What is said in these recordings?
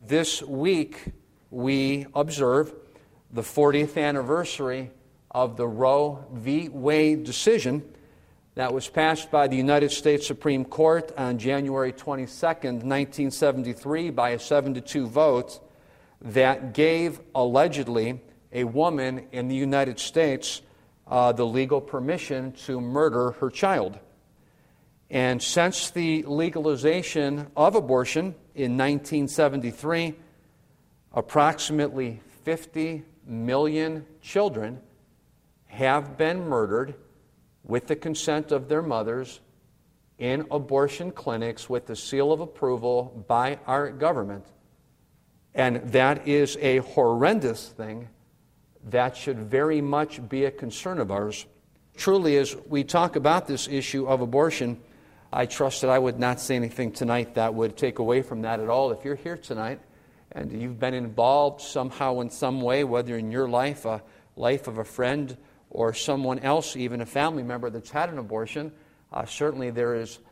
this week we observe the 40th anniversary of the Roe v. Wade decision that was passed by the United States Supreme Court on January 22nd, 1973 by a 7-2 vote that gave, allegedly, a woman in the United States the legal permission to murder her child. And since the legalization of abortion in 1973, approximately 50 million children have been murdered with the consent of their mothers in abortion clinics with the seal of approval by our government. And that is a horrendous thing that should very much be a concern of ours. Truly, as we talk about this issue of abortion, I trust that I would not say anything tonight that would take away from that at all. If you're here tonight and you've been involved somehow in some way, whether in your life, a life of a friend, or someone else, even a family member that's had an abortion, certainly there is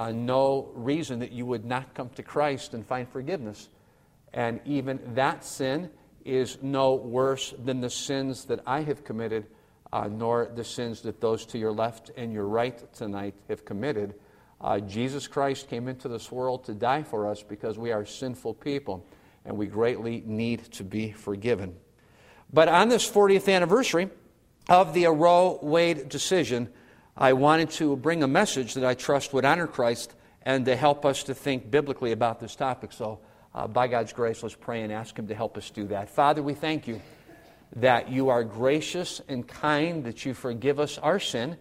no reason that you would not come to Christ and find forgiveness. And even that sin is no worse than the sins that I have committed, nor the sins that those to your left and your right tonight have committed. Jesus Christ came into this world to die for us because we are sinful people, and we greatly need to be forgiven. But on this 40th anniversary of the Roe-Wade decision, I wanted to bring a message that I trust would honor Christ and to help us to think biblically about this topic. So, by God's grace, let's pray and ask Him to help us do that. Father, we thank You that You are gracious and kind, that You forgive us our sin,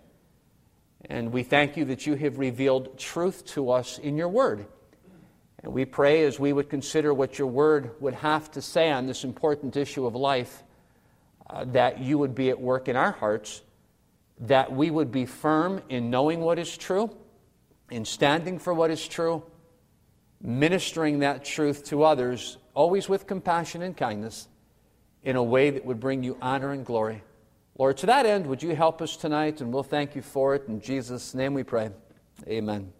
and we thank You that You have revealed truth to us in Your Word. And we pray as we would consider what Your Word would have to say on this important issue of life, that You would be at work in our hearts, that we would be firm in knowing what is true, in standing for what is true, ministering that truth to others, always with compassion and kindness, in a way that would bring You honor and glory. Lord, to that end, would You help us tonight, and we'll thank You for it. In Jesus' name we pray. Amen.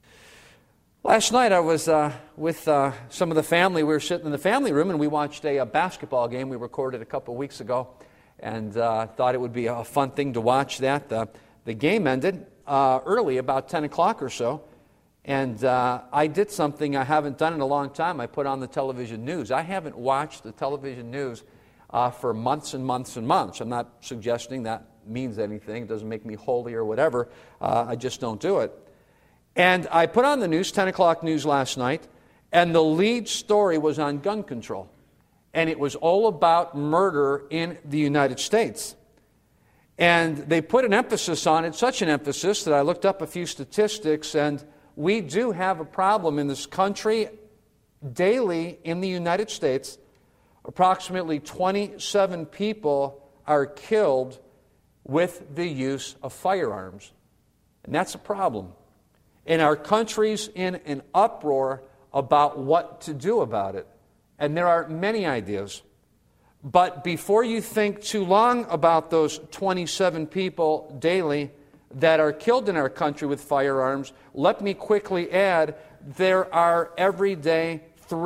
Last night I was with some of the family. We were sitting in the family room, and we watched a basketball game we recorded a couple of weeks ago, and thought it would be a fun thing to watch that. The game ended early, about 10 o'clock or so, and I did something I haven't done in a long time. I put on the television news. I haven't watched the television news for months and months and months. I'm not suggesting that means anything. It doesn't make me holy or whatever. I just don't do it. And I put on the news, 10 o'clock news last night, and the lead story was on gun control. And it was all about murder in the United States. And they put an emphasis on it, such an emphasis that I looked up a few statistics, and we do have a problem in this country. Daily in the United States, approximately 27 people are killed with the use of firearms. And that's a problem. And our country's in an uproar about what to do about it. And there are many ideas. But before you think too long about those 27 people daily that are killed in our country with firearms, let me quickly add, there are every day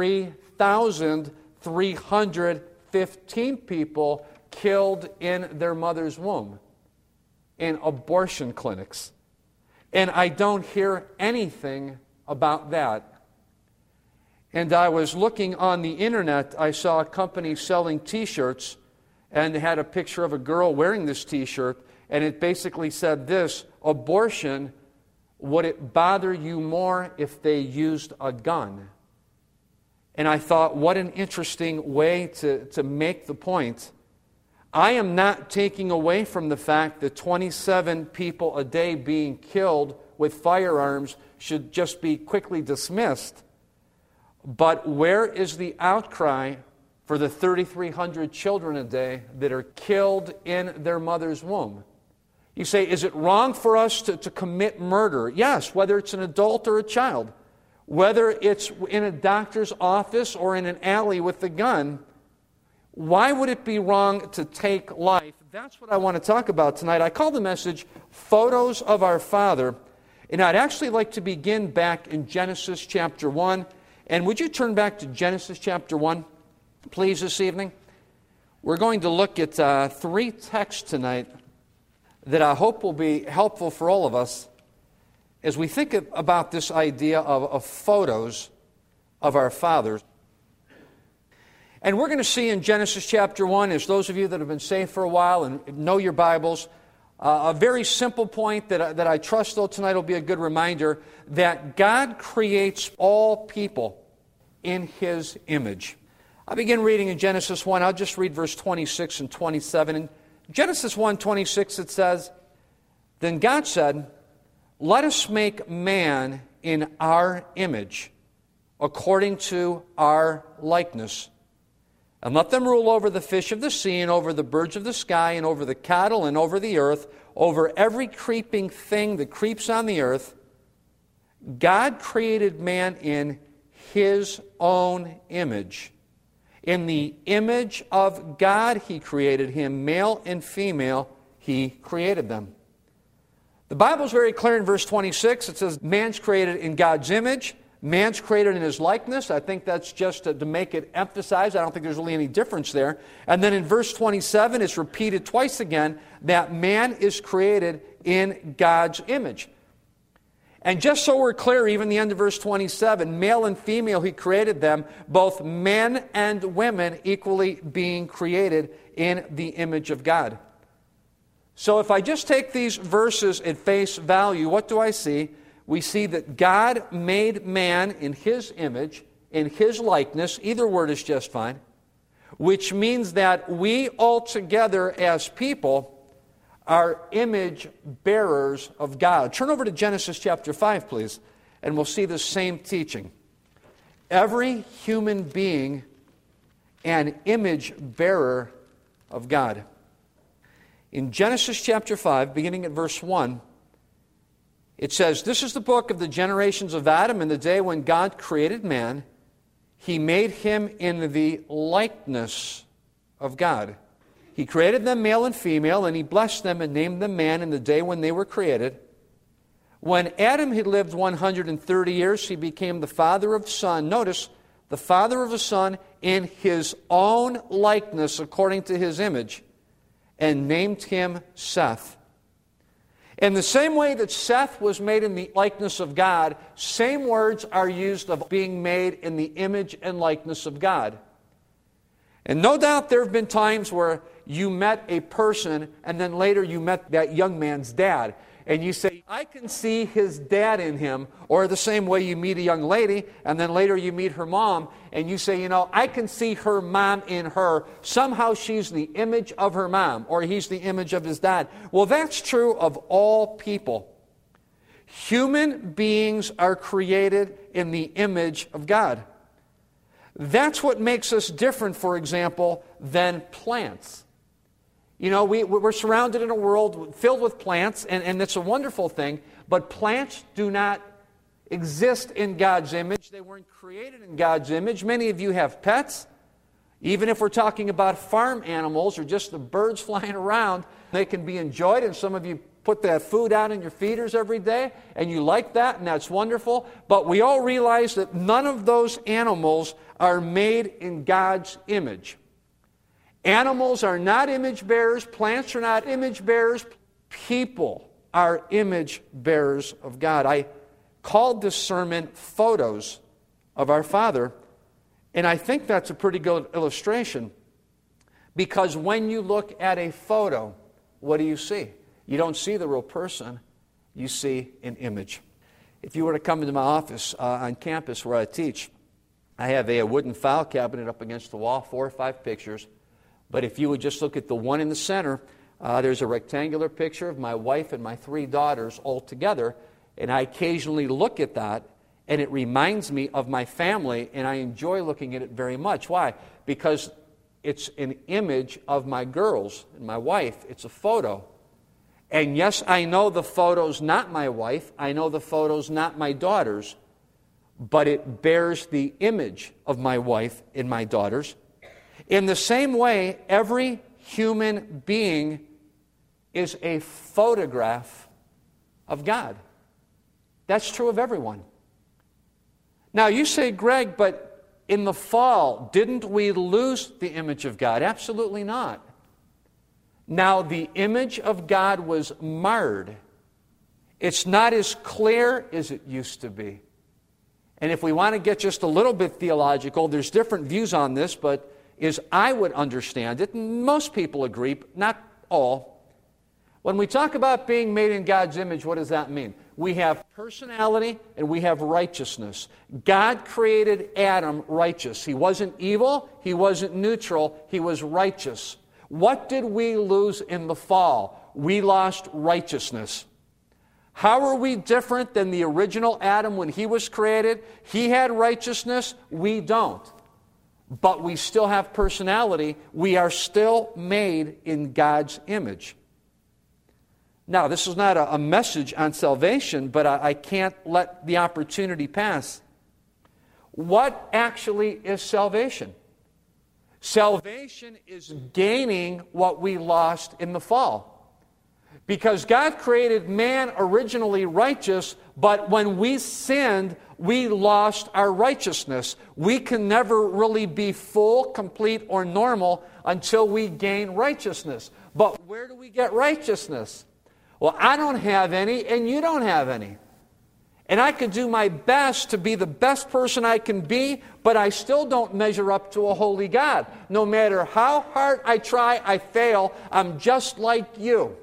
3,315 people killed in their mother's womb in abortion clinics. And I don't hear anything about that. And I was looking on the internet, I saw a company selling T-shirts, and they had a picture of a girl wearing this T-shirt, and it basically said this: abortion, would it bother you more if they used a gun? And I thought, what an interesting way to make the point. I am not taking away from the fact that 27 people a day being killed with firearms should just be quickly dismissed. But where is the outcry for the 3,300 children a day that are killed in their mother's womb? You say, is it wrong for us to commit murder? Yes, whether it's an adult or a child. Whether it's in a doctor's office or in an alley with a gun. Why would it be wrong to take life? That's what I want to talk about tonight. I call the message Photos of Our Father. And I'd actually like to begin back in Genesis chapter 1 And would you turn back to Genesis chapter 1, please, this evening? We're going to look at 3 texts tonight that I hope will be helpful for all of us as we think about this idea of photos of our fathers. And we're going to see in Genesis chapter 1, as those of you that have been saved for a while and know your Bibles, a very simple point that I trust, though, tonight will be a good reminder, that God creates all people in His image. I begin reading in Genesis 1. I'll just read verse 26 and 27. In Genesis 1:26 it says, "Then God said, 'Let us make man in our image, according to our likeness. And let them rule over the fish of the sea, and over the birds of the sky, and over the cattle, and over the earth, over every creeping thing that creeps on the earth.' God created man in His own image. In the image of God He created him, male and female He created them." The Bible's very clear in verse 26. It says, man's created in God's image. Man's created in His likeness. I think that's just to make it emphasized. I don't think there's really any difference there. And then in verse 27, it's repeated twice again that man is created in God's image. And just so we're clear, even the end of verse 27, male and female He created them, both men and women equally being created in the image of God. So if I just take these verses at face value, what do I see? We see that God made man in His image, in His likeness. Either word is just fine. Which means that we altogether as people are image bearers of God. Turn over to Genesis chapter 5, please, and we'll see the same teaching. Every human being an image bearer of God. In Genesis chapter 5, beginning at verse 1, it says, "This is the book of the generations of Adam in the day when God created man. He made him in the likeness of God. He created them male and female, and He blessed them and named them man in the day when they were created. When Adam had lived 130 years, he became the father of a son." Notice, the father of a son in his own likeness according to his image, and named him Seth. In the same way that Seth was made in the likeness of God, same words are used of being made in the image and likeness of God. And no doubt there have been times where you met a person and then later you met that young man's dad. And you say, "I can see his dad in him." Or the same way you meet a young lady and then later you meet her mom and you say, "I can see her mom in her. Somehow she's the image of her mom," or he's the image of his dad. Well, that's true of all people. Human beings are created in the image of God. That's what makes us different, for example, than plants. We're surrounded in a world filled with plants, and it's a wonderful thing, but plants do not exist in God's image. They weren't created in God's image. Many of you have pets. Even if we're talking about farm animals or just the birds flying around, they can be enjoyed, and some of you put that food out in your feeders every day, and you like that, and that's wonderful. But we all realize that none of those animals are made in God's image. Animals are not image bearers. Plants are not image bearers. People are image bearers of God. I called this sermon Photos of Our Father, and I think that's a pretty good illustration, because when you look at a photo, what do you see? You don't see the real person. You see an image. If you were to come into my office on campus where I teach, I have a wooden file cabinet up against the wall, 4 or 5 pictures. But if you would just look at the one in the center, there's a rectangular picture of my wife and my 3 daughters all together. And I occasionally look at that, and it reminds me of my family, and I enjoy looking at it very much. Why? Because it's an image of my girls and my wife. It's a photo. And yes, I know the photo's not my wife. I know the photo's not my daughters. But it bears the image of my wife and my daughters. In the same way, every human being is a photograph of God. That's true of everyone. Now you say, Greg, but in the fall, didn't we lose the image of God? Absolutely not. Now the image of God was marred. It's not as clear as it used to be. And if we want to get just a little bit theological, there's different views on this, but as I would understand it, and most people agree, but not all. When we talk about being made in God's image, what does that mean? We have personality and we have righteousness. God created Adam righteous. He wasn't evil, he wasn't neutral, he was righteous. What did we lose in the fall? We lost righteousness. How are we different than the original Adam when he was created? He had righteousness, we don't. But we still have personality. We are still made in God's image. Now, this is not a message on salvation, but I can't let the opportunity pass. What actually is salvation? Salvation is gaining what we lost in the fall. Because God created man originally righteous, but when we sinned, we lost our righteousness. We can never really be full, complete, or normal until we gain righteousness. But where do we get righteousness? Well, I don't have any, and you don't have any. And I could do my best to be the best person I can be, but I still don't measure up to a holy God. No matter how hard I try, I fail. I'm just like you.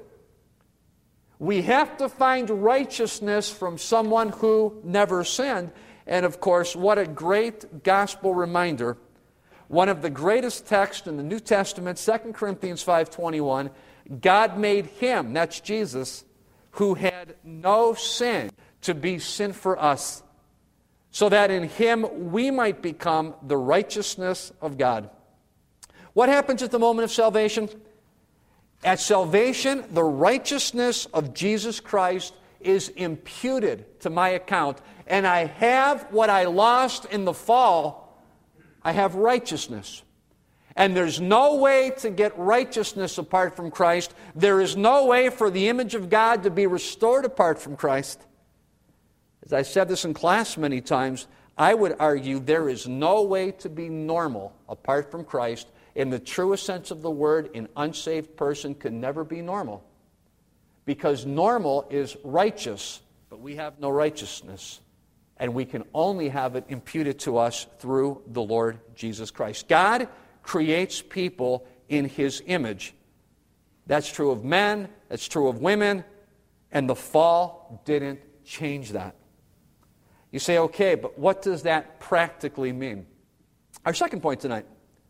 We have to find righteousness from someone who never sinned. And of course, what a great gospel reminder. One of the greatest texts in the New Testament, 2 Corinthians 5:21, God made him, that's Jesus, who had no sin, to be sin for us, so that in him we might become the righteousness of God. What happens at the moment of salvation? At salvation, the righteousness of Jesus Christ is imputed to my account, and I have what I lost in the fall. I have righteousness. And there's no way to get righteousness apart from Christ. There is no way for the image of God to be restored apart from Christ. As I said this in class many times, I would argue there is no way to be normal apart from Christ. In the truest sense of the word, an unsaved person can never be normal. Because normal is righteous, but we have no righteousness. And we can only have it imputed to us through the Lord Jesus Christ. God creates people in His image. That's true of men, that's true of women, and the fall didn't change that. You say, okay, but what does that practically mean? Our second point tonight.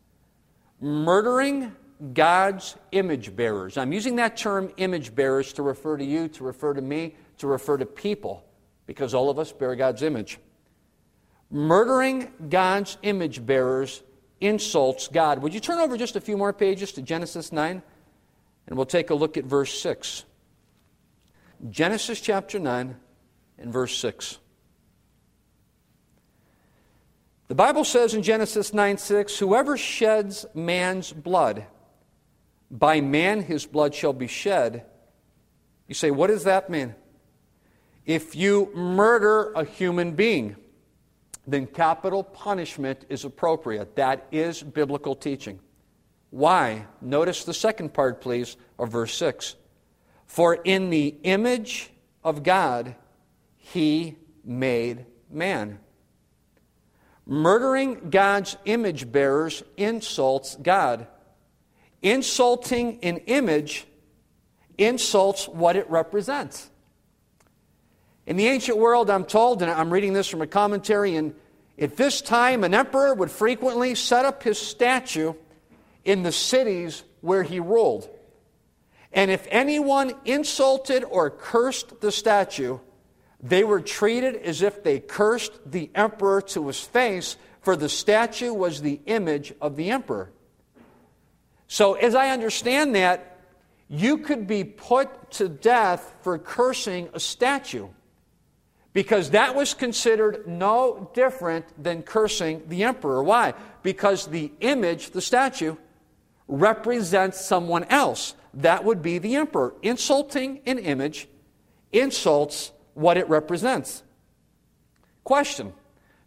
Murdering God's image bearers. I'm using that term image bearers to refer to you, to refer to me, to refer to people, because all of us bear God's image. Murdering God's image bearers insults God. Would you turn over just a few more pages to Genesis 9? And we'll take a look at verse 6. Genesis chapter 9 and verse 6. The Bible says in Genesis 9:6, whoever sheds man's blood, by man his blood shall be shed. You say, what does that mean? If you murder a human being, then capital punishment is appropriate. That is biblical teaching. Why? Notice the second part, please, of verse 6. For in the image of God, He made man. Murdering God's image bearers insults God. Insulting an image insults what it represents. In the ancient world, I'm told, and I'm reading this from a commentary, and at this time, an emperor would frequently set up his statue in the cities where he ruled. And if anyone insulted or cursed the statue, they were treated as if they cursed the emperor to his face, for the statue was the image of the emperor. So as I understand that, you could be put to death for cursing a statue, because that was considered no different than cursing the emperor. Why? Because the image, the statue, represents someone else. That would be the emperor. Insulting an image insults what it represents. Question.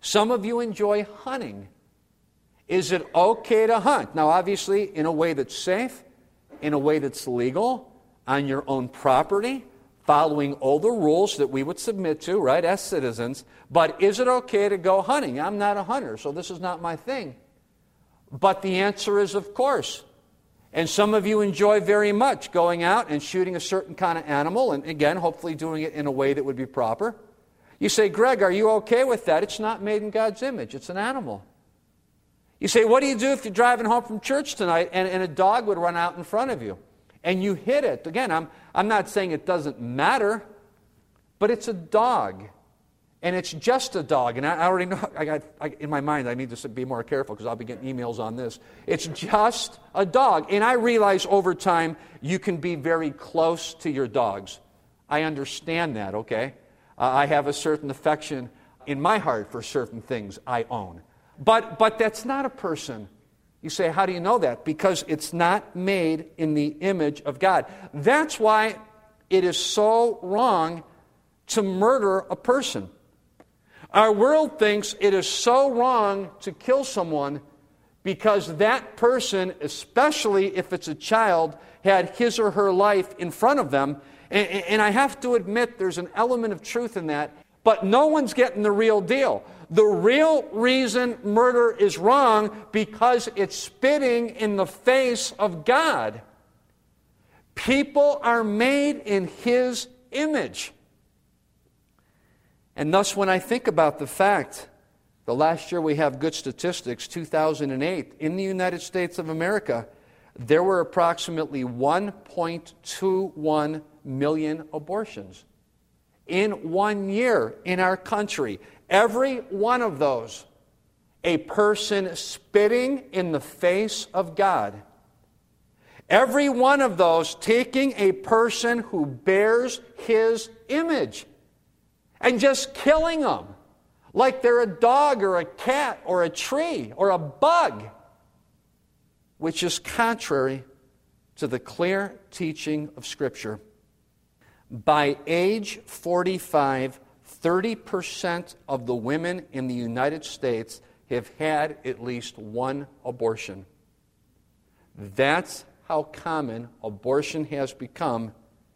Some of you enjoy hunting. Is it okay to hunt? Now, obviously, in a way that's safe, in a way that's legal, on your own property, following all the rules that we would submit to, right, as citizens. But is it okay to go hunting? I'm not a hunter, so this is not my thing. But the answer is, of course. And some of you enjoy very much going out and shooting a certain kind of animal, and again, hopefully doing it in a way that would be proper. You say, Greg, are you okay with that? It's not made in God's image. It's an animal. You say, what do you do if you're driving home from church tonight and a dog would run out in front of you? And you hit it. Again, I'm not saying it doesn't matter, but it's a dog. And it's just a dog. And I already know, in my mind, I need to be more careful because I'll be getting emails on this. It's just a dog. And I realize over time, you can be very close to your dogs. I understand that, okay? I have a certain affection in my heart for certain things I own. But that's not a person. You say, how do you know that? Because it's not made in the image of God. That's why it is so wrong to murder a person. Our world thinks it is so wrong to kill someone because that person, especially if it's a child, had his or her life in front of them. And I have to admit there's an element of truth in that, but no one's getting the real deal. The real reason murder is wrong because it's spitting in the face of God. People are made in His image. And thus, when I think about the fact, the last year we have good statistics, 2008, in the United States of America, there were approximately 1.21 million abortions. In 1 year in our country, every one of those, a person spitting in the face of God. Every one of those taking a person who bears His image and just killing them like they're a dog or a cat or a tree or a bug, which is contrary to the clear teaching of Scripture. By age 45, 30% of the women in the United States have had at least one abortion. That's how common abortion has become.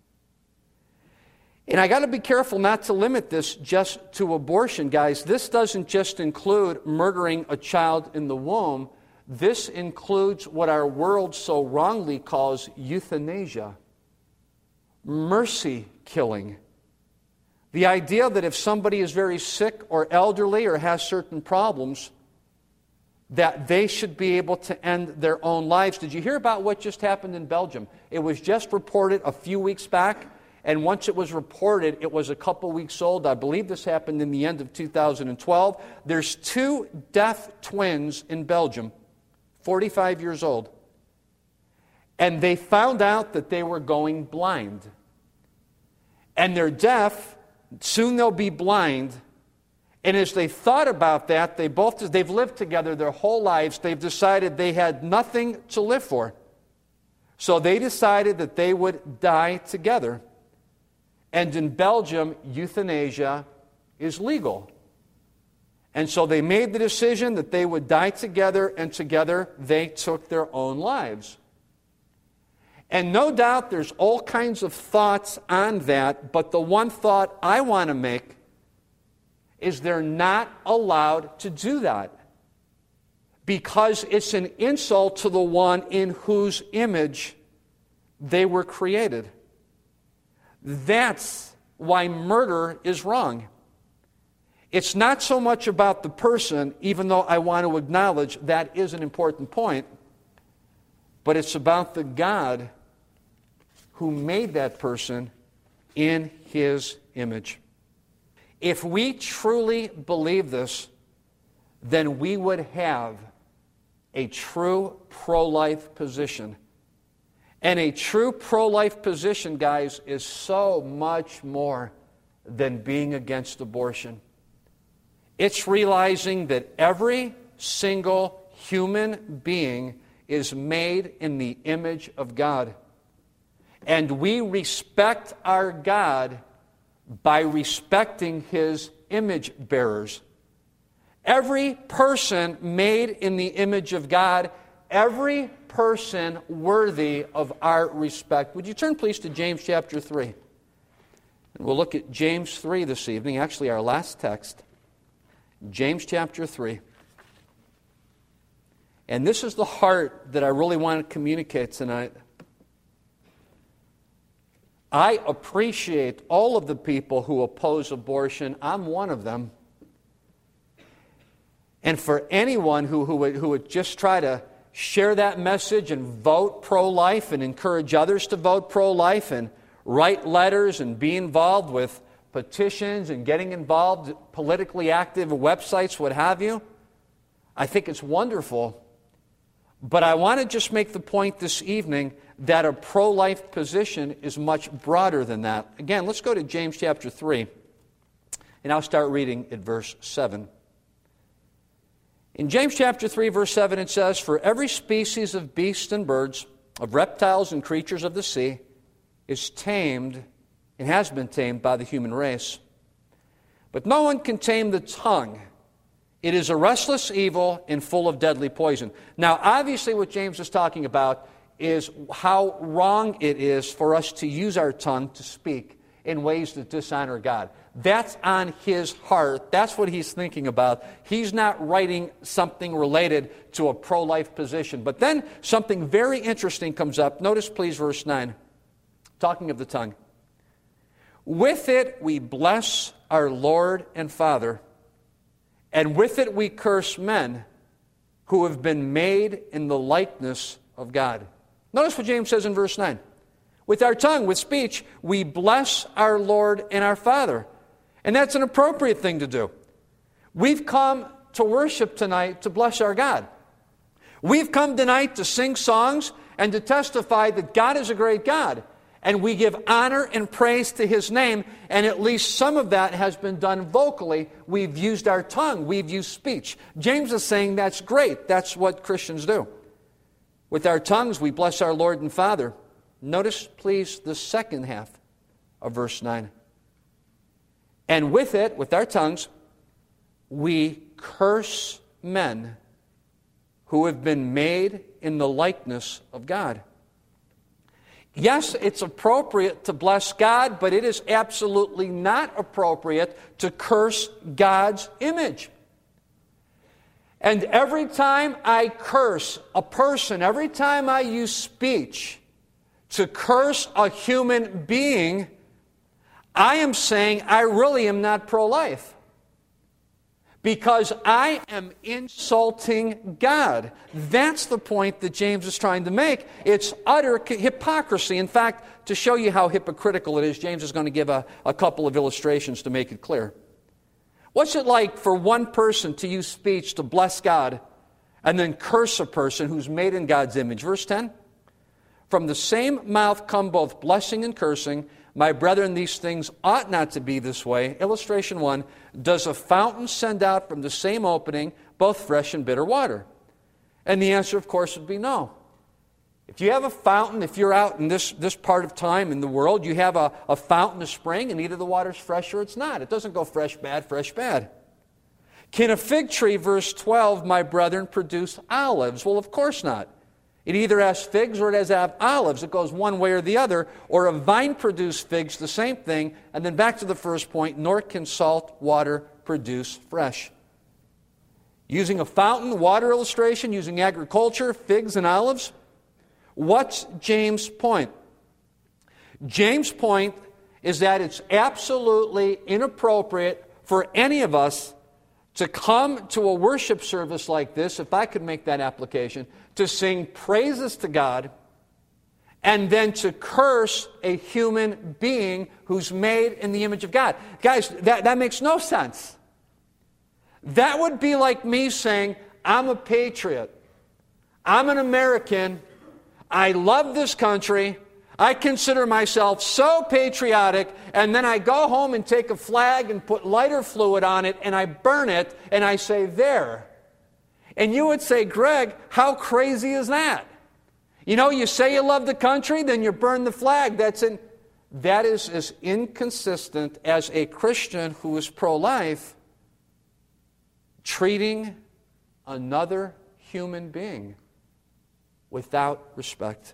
And I got to be careful not to limit this just to abortion, guys. This doesn't just include murdering a child in the womb. This includes what our world so wrongly calls euthanasia, mercy killing. The idea that if somebody is very sick or elderly or has certain problems, that they should be able to end their own lives. Did you hear about what just happened in Belgium? It was just reported a few weeks back, and once it was reported, it was a couple weeks old. I believe this happened in the end of 2012. There's 2 deaf twins in Belgium, 45 years old, and they found out that they were going blind. And they're deaf, soon they'll be blind. And as they thought about that, they've lived together their whole lives. They've decided they had nothing to live for. So they decided that they would die together. And in Belgium, euthanasia is legal. And so they made the decision that they would die together, and together they took their own lives. And no doubt there's all kinds of thoughts on that, but the one thought I want to make is they're not allowed to do that because it's an insult to the one in whose image they were created. That's why murder is wrong. It's not so much about the person, even though I want to acknowledge that is an important point, but it's about the God who made that person in His image. If we truly believe this, then we would have a true pro-life position. And a true pro-life position, guys, is so much more than being against abortion. It's realizing that every single human being is made in the image of God. And we respect our God by respecting His image bearers. Every person made in the image of God, every person worthy of our respect. Would you turn please to James chapter 3? And we'll look at James 3 this evening, actually our last text. James chapter 3. And this is the heart that I really want to communicate tonight. I appreciate all of the people who oppose abortion. I'm one of them. And for anyone who would just try to share that message and vote pro-life and encourage others to vote pro-life and write letters and be involved with petitions and getting involved, politically active websites, what have you, I think it's wonderful. But I want to just make the point this evening that a pro-life position is much broader than that. Again, let's go to James chapter 3, and I'll start reading at verse 7. In James chapter 3, verse 7, it says, "For every species of beasts and birds, of reptiles and creatures of the sea, is tamed and has been tamed by the human race. But no one can tame the tongue. It is a restless evil and full of deadly poison." Now, obviously what James is talking about is how wrong it is for us to use our tongue to speak in ways that dishonor God. That's on his heart. That's what he's thinking about. He's not writing something related to a pro-life position. But then something very interesting comes up. Notice, please, verse 9. Talking of the tongue. "With it we bless our Lord and Father, and with it we curse men who have been made in the likeness of God." Notice what James says in verse 9. With our tongue, with speech, we bless our Lord and our Father. And that's an appropriate thing to do. We've come to worship tonight to bless our God. We've come tonight to sing songs and to testify that God is a great God. And we give honor and praise to His name, and at least some of that has been done vocally. We've used our tongue. We've used speech. James is saying that's great. That's what Christians do. With our tongues, we bless our Lord and Father. Notice, please, the second half of verse 9. "And with it, with our tongues, we curse men who have been made in the likeness of God." Yes, it's appropriate to bless God, but it is absolutely not appropriate to curse God's image. And every time I curse a person, every time I use speech to curse a human being, I am saying I really am not pro-life. Because I am insulting God. That's the point that James is trying to make. It's utter hypocrisy. In fact, to show you how hypocritical it is, James is going to give a couple of illustrations to make it clear. What's it like for one person to use speech to bless God and then curse a person who's made in God's image? Verse 10, "From the same mouth come both blessing and cursing. My brethren, these things ought not to be this way." Illustration 1, "Does a fountain send out from the same opening both fresh and bitter water?" And the answer, of course, would be no. If you have a fountain, if you're out in this part of time in the world, you have a fountain, a spring, and either the water's fresh or it's not. It doesn't go fresh, bad, fresh, bad. Can a fig tree, verse 12, "my brethren, produce olives?" Well, of course not. It either has figs or it has olives. It goes one way or the other. Or a vine produce figs, the same thing. And then back to the first point, "nor can salt water produce fresh." Using a fountain, water illustration, using agriculture, figs and olives. What's James' point? James' point is that it's absolutely inappropriate for any of us to come to a worship service like this, if I could make that application, to sing praises to God and then to curse a human being who's made in the image of God. Guys, that makes no sense. That would be like me saying, I'm a patriot. I'm an American. I love this country. I consider myself so patriotic, and then I go home and take a flag and put lighter fluid on it, and I burn it, and I say, there. And you would say, Greg, how crazy is that? You know, you say you love the country, then you burn the flag. That is as inconsistent as a Christian who is pro-life treating another human being without respect.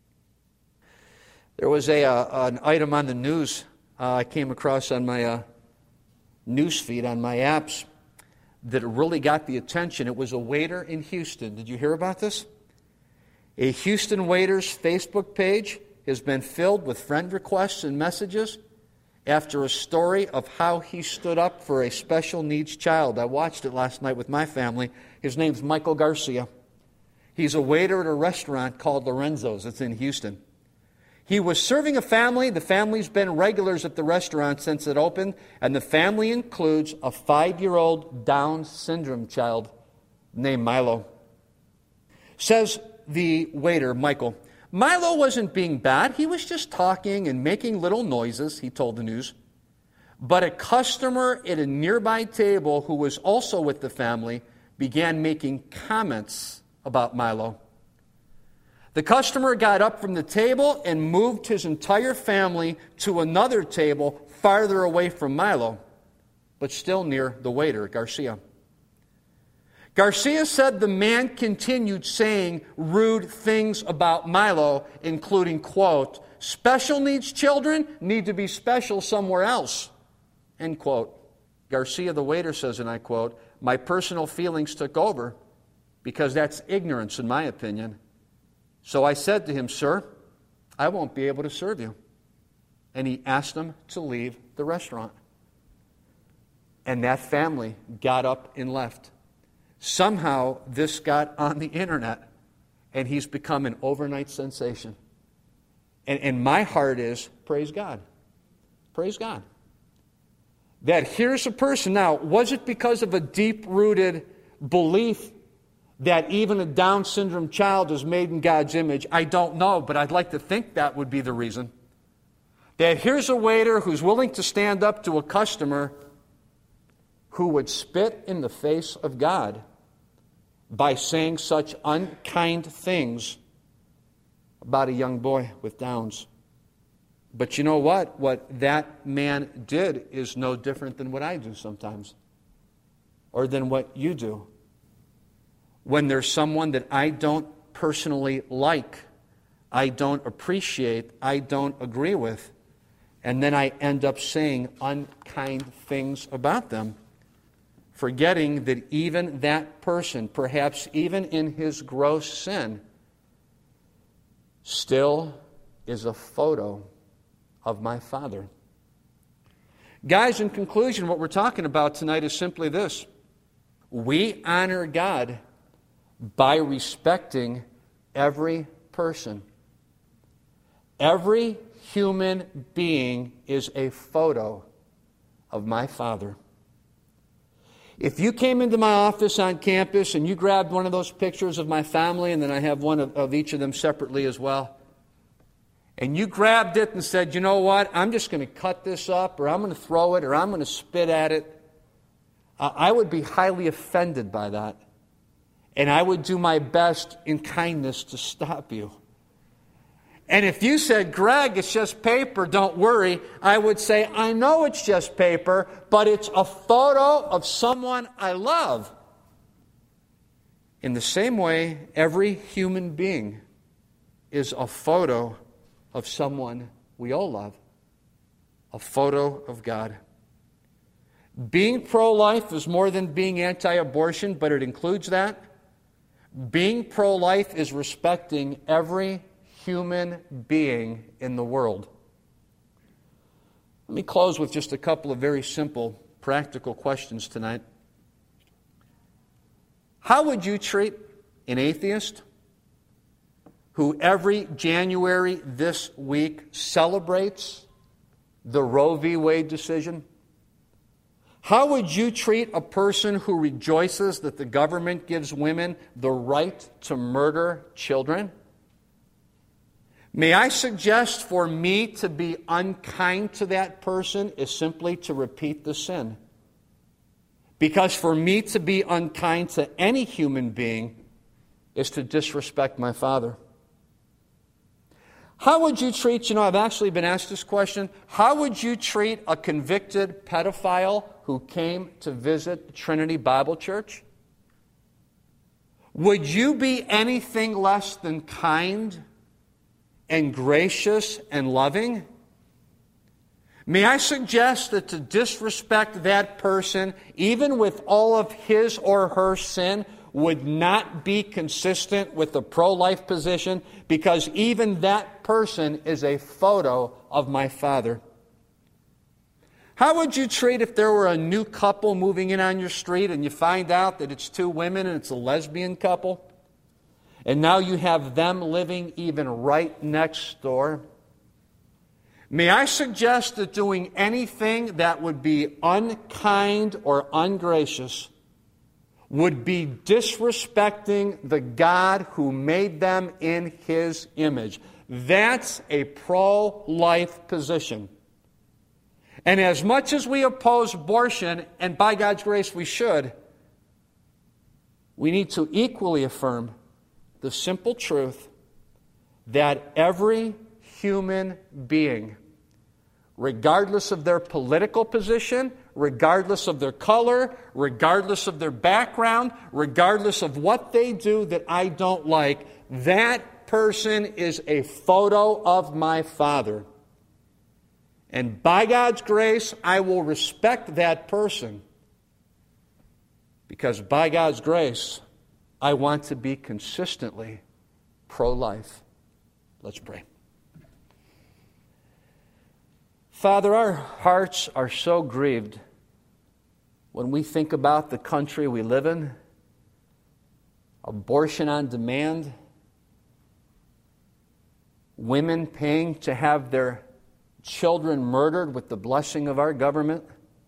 There was an item on the news I came across on my news feed on my apps that really got the attention. It was a waiter in Houston. Did you hear about this? A Houston waiter's Facebook page has been filled with friend requests and messages after a story of how he stood up for a special needs child. I watched it last night with my family. His name's Michael Garcia. He's a waiter at a restaurant called Lorenzo's. It's in Houston. He was serving a family. The family's been regulars at the restaurant since it opened, and the family includes a 5-year-old Down syndrome child named Milo. Says the waiter, Michael, Milo wasn't being bad. He was just talking and making little noises, he told the news. But a customer at a nearby table who was also with the family began making comments about Milo. The customer got up from the table and moved his entire family to another table farther away from Milo, but still near the waiter, Garcia. Garcia said the man continued saying rude things about Milo, including, quote, special needs children need to be special somewhere else, end quote. Garcia, the waiter, says, and I quote, my personal feelings took over because that's ignorance in my opinion. So I said to him, sir, I won't be able to serve you. And he asked him to leave the restaurant. And that family got up and left. Somehow this got on the internet, and he's become an overnight sensation. And my heart is, praise God. Praise God. That here's a person. Now, was it because of a deep-rooted belief that even a Down syndrome child is made in God's image? I don't know, but I'd like to think that would be the reason. That here's a waiter who's willing to stand up to a customer who would spit in the face of God by saying such unkind things about a young boy with Downs. But you know what? What that man did is no different than what I do sometimes, or than what you do. When there's someone that I don't personally like, I don't appreciate, I don't agree with, and then I end up saying unkind things about them, forgetting that even that person, perhaps even in his gross sin, still is a photo of my Father. Guys, in conclusion, what we're talking about tonight is simply this. We honor God by respecting every person. Every human being is a photo of my Father. If you came into my office on campus and you grabbed one of those pictures of my family, and then I have one of each of them separately as well, and you grabbed it and said, you know what, I'm just going to cut this up, or I'm going to throw it, or I'm going to spit at it, I would be highly offended by that. And I would do my best in kindness to stop you. And if you said, Greg, it's just paper, don't worry, I would say, I know it's just paper, but it's a photo of someone I love. In the same way, every human being is a photo of someone we all love. A photo of God. Being pro-life is more than being anti-abortion, but it includes that. Being pro-life is respecting every human being in the world. Let me close with just a couple of very simple, practical questions tonight. How would you treat an atheist who every January this week celebrates the Roe v. Wade decision? How would you treat a person who rejoices that the government gives women the right to murder children? May I suggest for me to be unkind to that person is simply to repeat the sin. Because for me to be unkind to any human being is to disrespect my Father. How would you treat, I've actually been asked this question, how would you treat a convicted pedophile who came to visit Trinity Bible Church? Would you be anything less than kind and gracious and loving? May I suggest that to disrespect that person, even with all of his or her sin, would not be consistent with the pro-life position, because even that person is a photo of my Father. How would you treat if there were a new couple moving in on your street and you find out that it's two women and it's a lesbian couple, and now you have them living even right next door? May I suggest that doing anything that would be unkind or ungracious would be disrespecting the God who made them in His image. That's a pro-life position. And as much as we oppose abortion, and by God's grace we should, we need to equally affirm the simple truth that every human being, regardless of their political position, regardless of their color, regardless of their background, regardless of what they do that I don't like, that person is a photo of my Father. And by God's grace, I will respect that person, because by God's grace, I want to be consistently pro-life. Let's pray. Father, our hearts are so grieved when we think about the country we live in, abortion on demand, women paying to have their children murdered with the blessing of our government.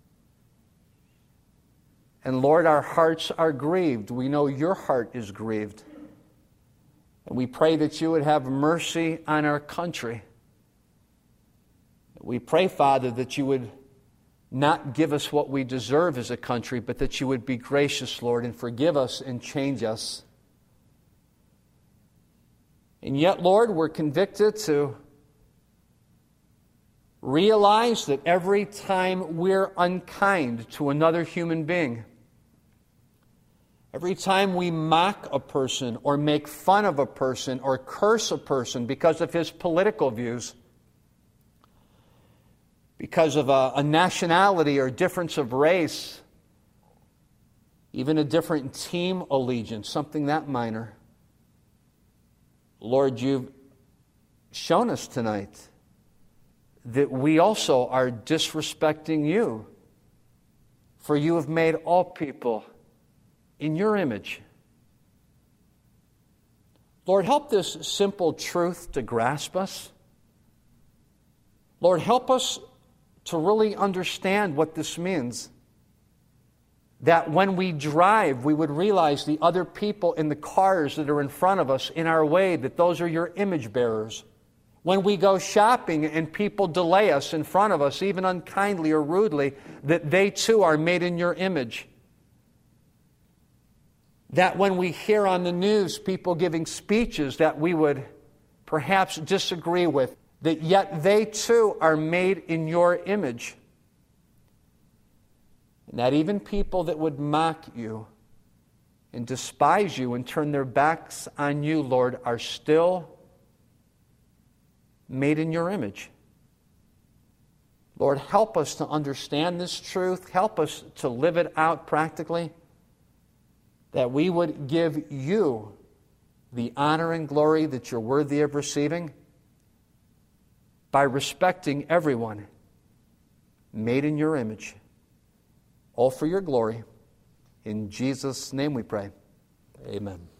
And Lord, our hearts are grieved. We know your heart is grieved. And we pray that you would have mercy on our country. We pray, Father, that you would not give us what we deserve as a country, but that you would be gracious, Lord, and forgive us and change us. And yet, Lord, we're convicted to realize that every time we're unkind to another human being, every time we mock a person or make fun of a person or curse a person because of his political views, because of a nationality or difference of race, even a different team allegiance, something that minor, Lord, you've shown us tonight that we also are disrespecting you, for you have made all people in your image. Lord, help this simple truth to grasp us. Lord, help us to really understand what this means. That when we drive, we would realize the other people in the cars that are in front of us, in our way, that those are your image bearers. When we go shopping and people delay us in front of us, even unkindly or rudely, that they too are made in your image. That when we hear on the news people giving speeches that we would perhaps disagree with, that yet they too are made in your image. And that even people that would mock you and despise you and turn their backs on you, Lord, are still made in your image. Lord, help us to understand this truth. Help us to live it out practically, that we would give you the honor and glory that you're worthy of receiving by respecting everyone made in your image. All for your glory. In Jesus' name we pray. Amen.